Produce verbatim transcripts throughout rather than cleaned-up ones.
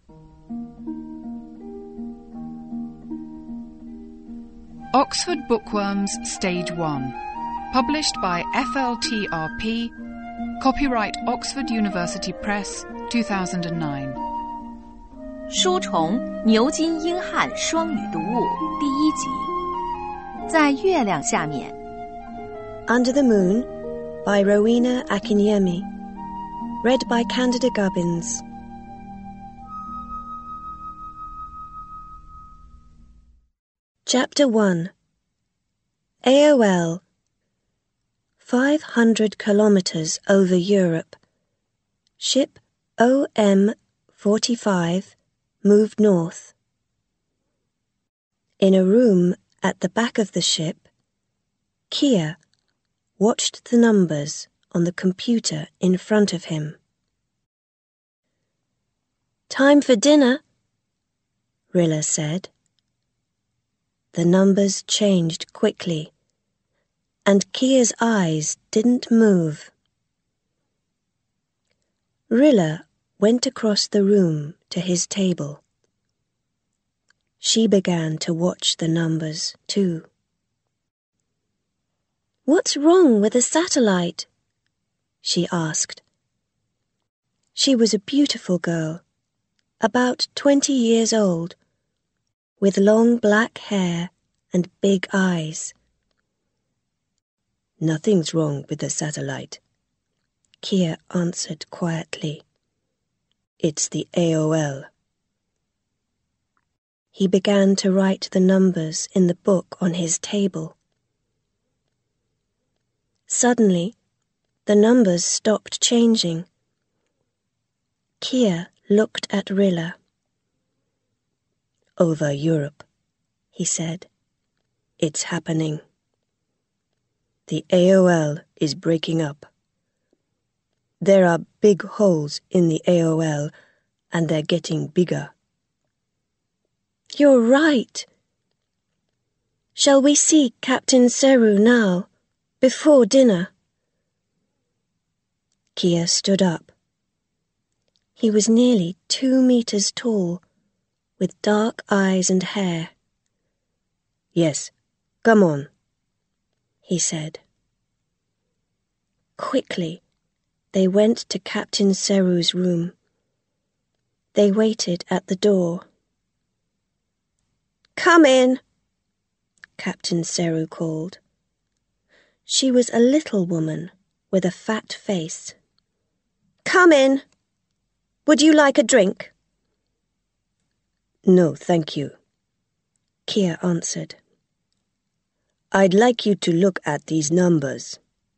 Oxford Bookworms Stage one. Published by F L T R P. Copyright Oxford University Press, two thousand nine. 书虫牛津英汉双语读物第一集，在月亮下面。 Under the Moon by Rowena Akinyemi. Read by Candida Gubbins. Chapter one. A O L. Five hundred kilometers over Europe. Ship O M forty-five moved north. In a room at the back of the ship, Kia watched the numbers on the computer in front of him. "Time for dinner," Rilla said. The numbers changed quickly, and Kia's eyes didn't move. Rilla went across the room to his table. She began to watch the numbers too. "What's wrong with the satellite?" she asked. She was a beautiful girl, about twenty years old, with long black hair and big eyes. "Nothing's wrong with the satellite," Kia answered quietly. "It's the A O L." He began to write the numbers in the book on his table. Suddenly, the numbers stopped changing. Kia looked at Rilla. "Over Europe," he said. "It's happening. The A O L is breaking up. There are big holes in the A O L, and they're getting bigger." "You're right. Shall we see Captain Seru now, before dinner?" Kia stood up. He was nearly two meters tall, with dark eyes and hair. "Yes, come on," he said. Quickly, they went to Captain Seru's room. They waited at the door. "Come in," Captain Seru called. She was a little woman with a fat face. "Come in. Would you like a drink?" "No, thank you," Kia answered. "I'd like you to look at these numbers."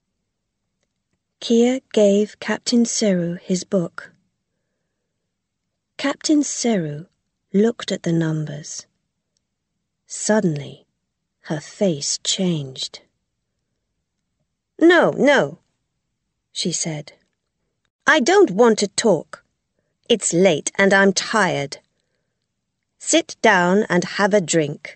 Kia gave Captain Seru his book. Captain Seru looked at the numbers. Suddenly, her face changed. "No, no," she said. "I don't want to talk. It's late and I'm tired. Sit down and have a drink."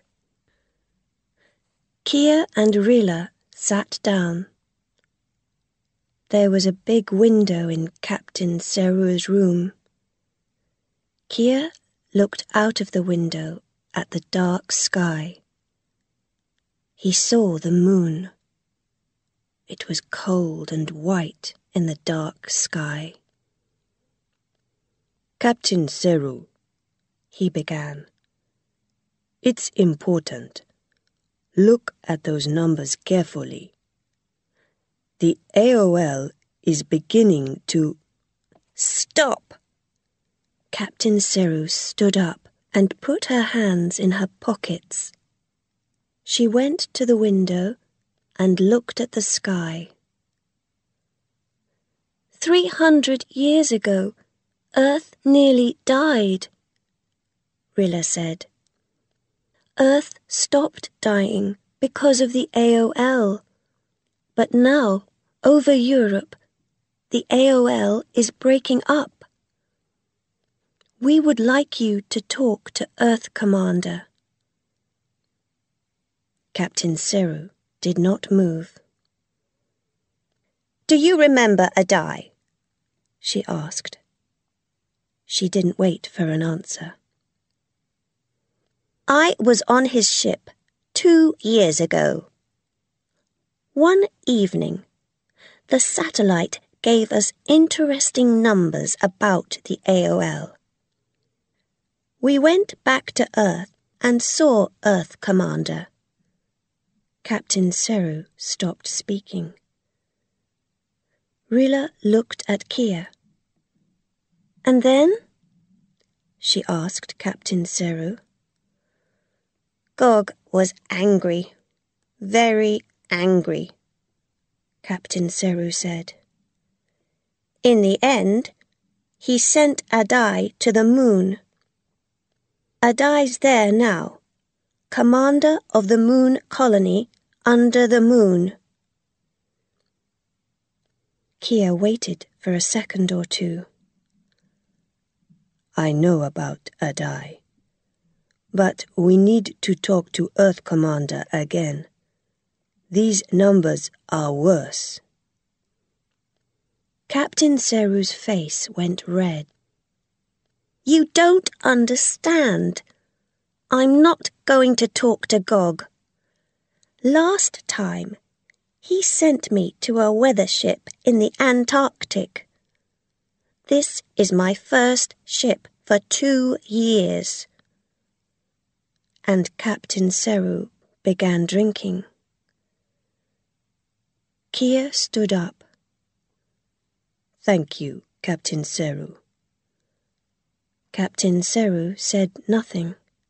Kia and Rilla sat down. There was a big window in Captain Seru's room. Kia looked out of the window at the dark sky. He saw the moon. It was cold and white in the dark sky. "Captain Seru," he began. "It's important. Look at those numbers carefully. The A O L is beginning to—" "Stop!" Captain Seru stood up and put her hands in her pockets. She went to the window and looked at the sky. Three hundred years ago, Earth nearly died," Rilla said. "Earth stopped dying because of the A O L. But now, over Europe, the A O L is breaking up. We would like you to talk to Earth Commander." Captain Seru did not move. "Do you remember Adai?" she asked. She didn't wait for an answer. I was on his ship two years ago. One evening, the satellite gave us interesting numbers about the A O L. We went back to Earth and saw Earth Commander. Captain Seru stopped speaking. Rilla looked at Kia. And then? She asked Captain Seru. Gog was angry, very angry, Captain Seru said. In the end, he sent Adai to the moon. Adai's there now, commander of the moon colony under the moon. Kia waited for a second or two. I know about Adai, but we need to talk to Earth Commander again. These numbers are worse. Captain Seru's face went red. You don't understand. I'm not going to talk to Gog. Last time, he sent me to a weather ship in the Antarctic. This is my first ship for two years. And Captain Seru began drinking. Kia stood up. Thank you, Captain Seru. Captain Seru said nothing.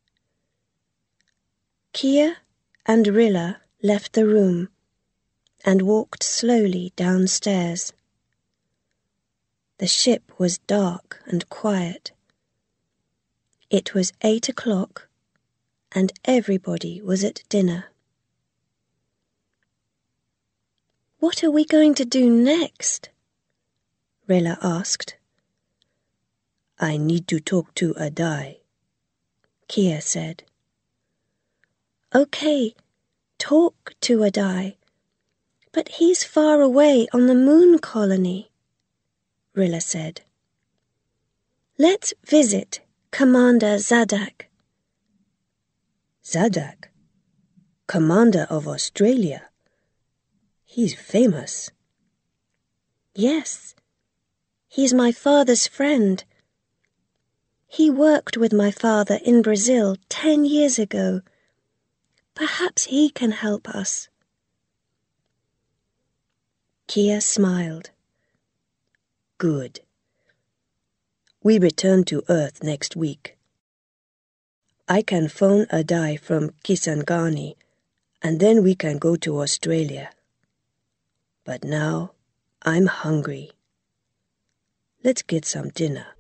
Kia and Rilla left the room and walked slowly downstairs. The ship was dark and quiet. It was eight o'clock, and everybody was at dinner. What are we going to do next? Rilla asked. I need to talk to Adai, Kia said. Okay, talk to Adai, but he's far away on the moon colony, Rilla said. Let's visit Commander Zadak. Zadak? Commander of Australia? He's famous. Yes, he's my father's friend. He worked with my father in Brazil ten years ago. Perhaps he can help us. Kia smiled. Good. We return to Earth next week. I can phone Adai from Kisangani, and then we can go to Australia. But now I'm hungry. Let's get some dinner.